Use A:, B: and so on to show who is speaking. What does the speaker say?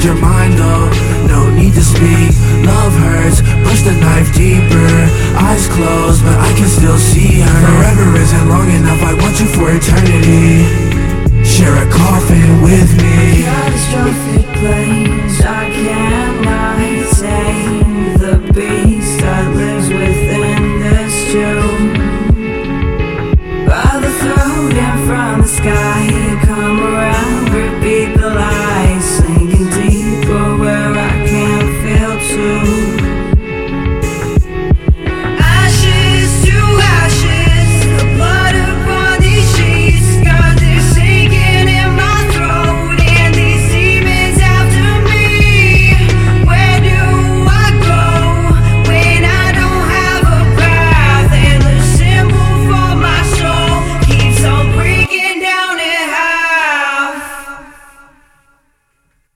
A: your mind though, no need to speak. Love hurts, push the knife deeper. Eyes closed, but I can still see her. Forever isn't long enough, I want you for eternity. Share a coffin with me.
B: Catastrophic plane.